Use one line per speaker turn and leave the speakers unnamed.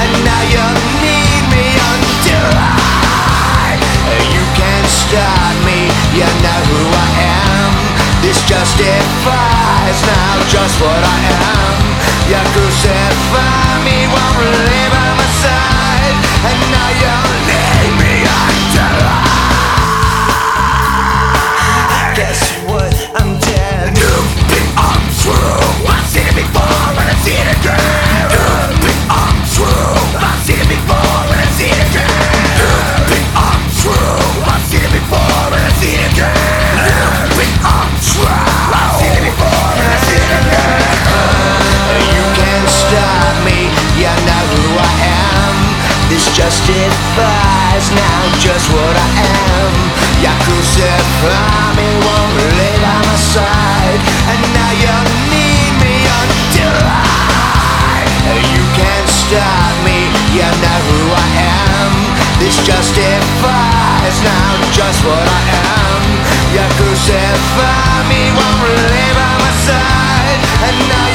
and now you need me until you can't stop me. You know who I am. This justifies now just what I am. You crucify me, won't leave by my side, and now you need me until guess what? I'm dead. You think I'm true? I've seen it before and I've seen it again. You think I'm true? I've seen it before and I've seen it again. You think I'm true? I've seen it before and I've seen it again. You think I'm true? I've seen it before and I've seen it again. You can't stop me, you know who I am. This justifies now just what I am. You crucify me, won't lay by my side, and now you need me until you can't stop me, you know who I am. This justifies now just what I am. You crucify me, won't lay by my side, and now